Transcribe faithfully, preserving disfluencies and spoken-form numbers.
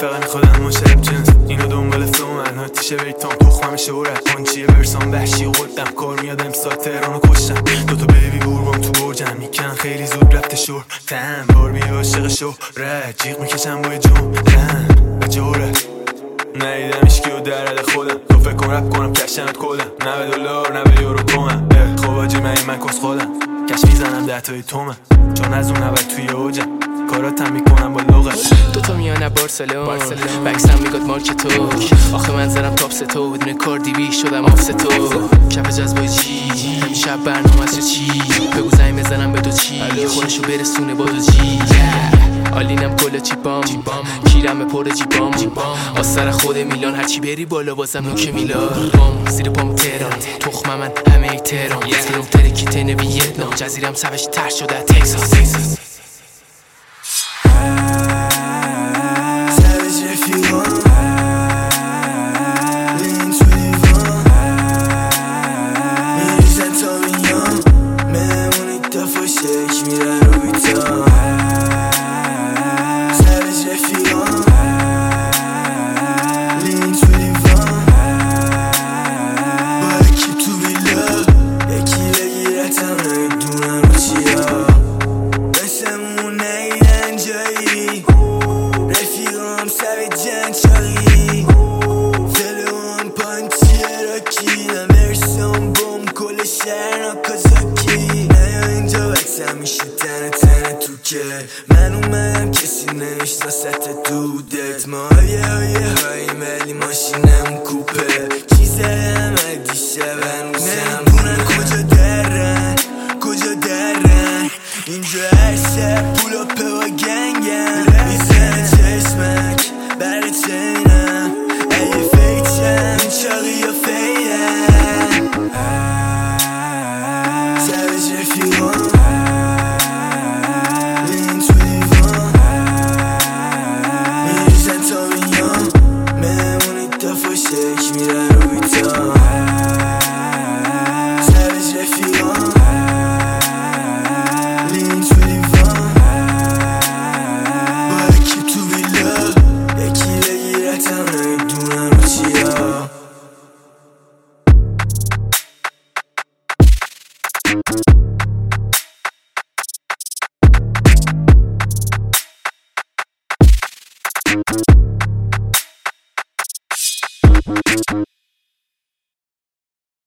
فقط میخوادم مشرب جنس اینو دنبال فلو من تیشه بیتام تخمم شورت پانچیه برسان وحشی و قدم کار میاد امسال تهرانو کشتم دوتا بیبی بوربام تو برجم میکن خیلی زود رفته شور تم بار بی عاشق شو رد جیغ میکشم با جون تم و جورت ندیدم اشکی و در حد خودم تو فکر کن رپ کنم کشنت کلم نه به دلار نه به یورو تومن خب آجی من این من کس خودم کش میزنم ده تای تومن چون از اون نبود توی اوجم کاراتم میکنم با لغت دوتا میانه بارسلون بکسم میگاد مارک تو آخه من زرم تاپ ستو بدون کاردیبی شدم آف ستو کپ جذبای جی همیشه برنامه از چی بگو زنگ بزنم به دو چی خونشو برسونه با دو جی آلینم کلا چیپام کیرم پر جیبام آستر خود میلان هرچی بری بالا بازم نوک میلان بام زیر پام تهران تخمه من همه ای تهران تهران ترکی تن ویتنام جزیرم سبش تر شده تکساس میشه تنه تنه تو که من اومدم کسی نمیشناست دودت ما یه های هایی ولی ماشینم کوپه چیزه همه دیشب هنوزم نمیدونن کجا درن کجا درن اینجا هر شب پولاپه و گنگم میزنه چشمک بره چینم اگه فیچم چاقی یا فیدم سرش رفیقان شک میره رو بیتام سرش رفیقان لینک تو لیوان با یکی تو ویلا یکی بگیرتم نمیدونم رو چیا